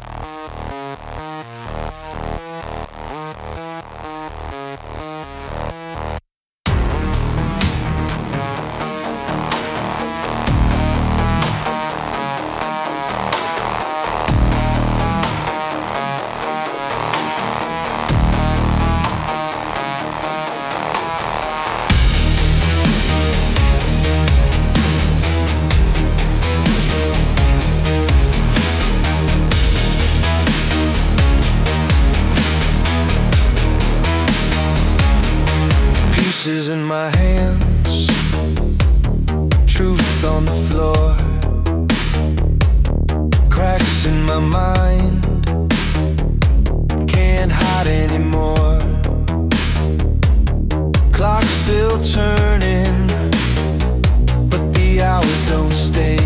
Pieces in my hands, truth on the floor, cracks in my mind, can't hide anymore. Clock's still turning, but the hours don't stay.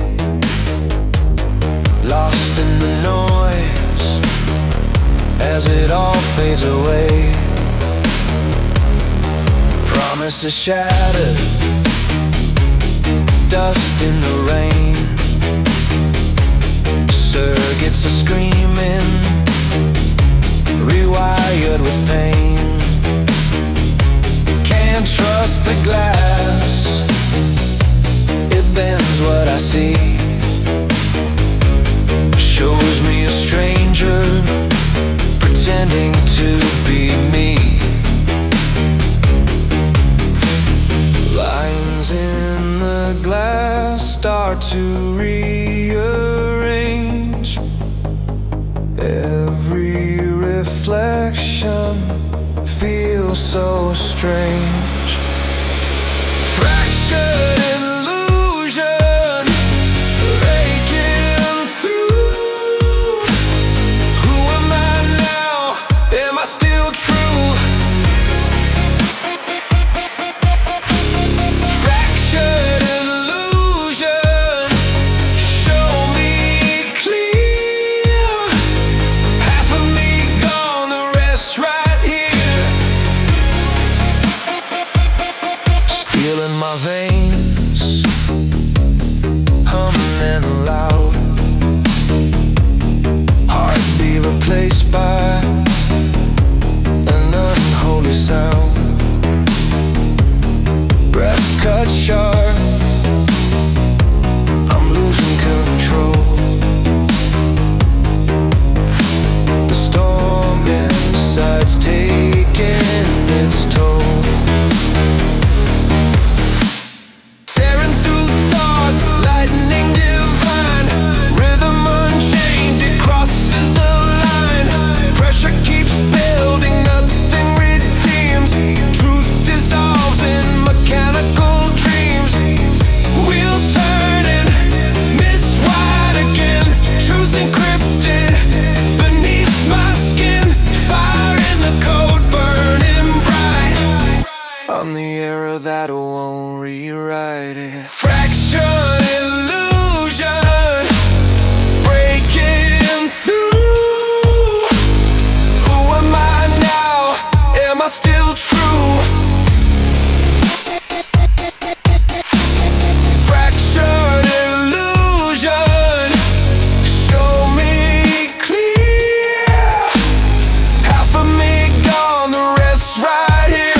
Lost in the noise as it all fades away. Promises shattered, dust in the rain. Surrogates are screaming, rewired with pain. Can't trust the glass, it bends what I see. Shows me a stranger pretending to be me. Lines in the glass start to rearrange. Every reflection feels so strange. Fractured illusion breaking through. Who am I now? Am I still true? In my veins, humming loud, heart be replaced by an unholy sound. Breath cut sharp, I'm losing control. The storm inside's taking its toll. I'm the error that won't rewrite it. Fractured illusion breaking through. Who am I now? Am I still true? Fractured illusion, show me clear. Half of me gone, the rest right here.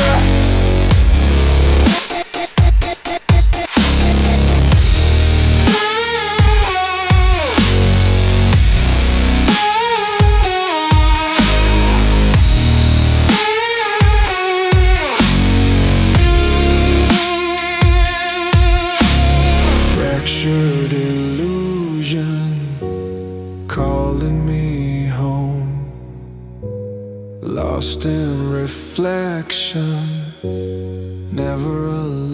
Fractured illusion calling me home. Lost in reflection, never alone.